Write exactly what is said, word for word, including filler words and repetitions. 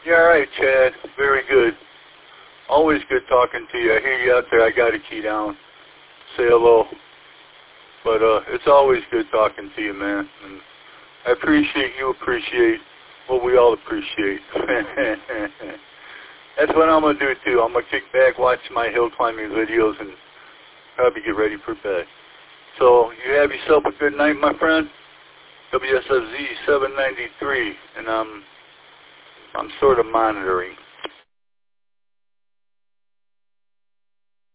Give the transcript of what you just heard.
Yeah, all right, Chad. Very good. Always good talking to you. I hear you out there. I got to key down. Say hello. But uh, it's always good talking to you, man. And I appreciate you appreciate what we all appreciate. That's what I'm going to do, too. I'm going to kick back, watch my hill climbing videos, and probably get ready for bed. So you have yourself a good night, my friend. W S F Z seven ninety-three, and I'm, I'm sort of monitoring.